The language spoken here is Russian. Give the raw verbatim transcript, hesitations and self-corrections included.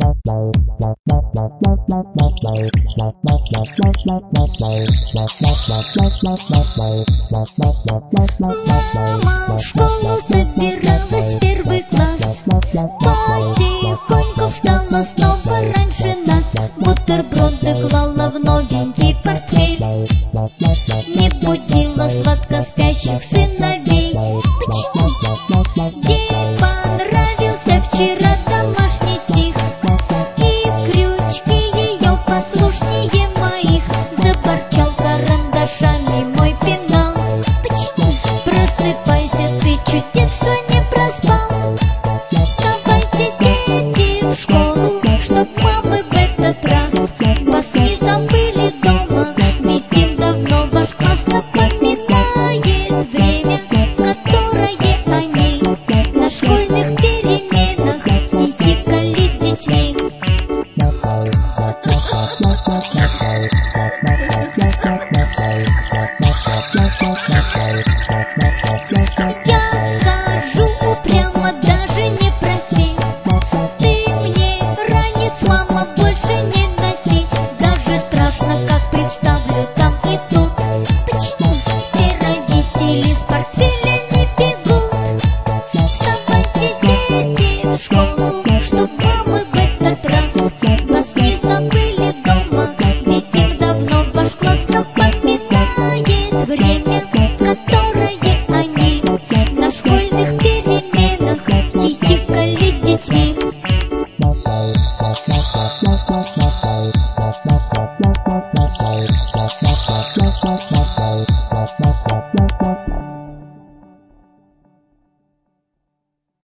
Мама в школу собиралась в первый класс, потихоньку встала снова раньше нас. Бутерброды клала в новенький портфель, не будила сладко спящих сыновей. Почему? Ей понравился вчера домашний стих, и крючки ее послушнее моих. Заборчал карандашами мой пенал. Почему? Просыпайся, ты чуть детство не проспал. Вставайте, дети, в школу, чтоб мамы в этот раз вас не забыли дома. Ведь им давно ваш класс напоминает время, в которое они на школьных переменах хихикали детьми. Я скажу прямо, даже не проси, ты мне ранец, мама, больше не носи. Даже страшно, как представлю там и тут. Почему? Все родители с портфелями бегут. Вставайте, дети, в школу, чтоб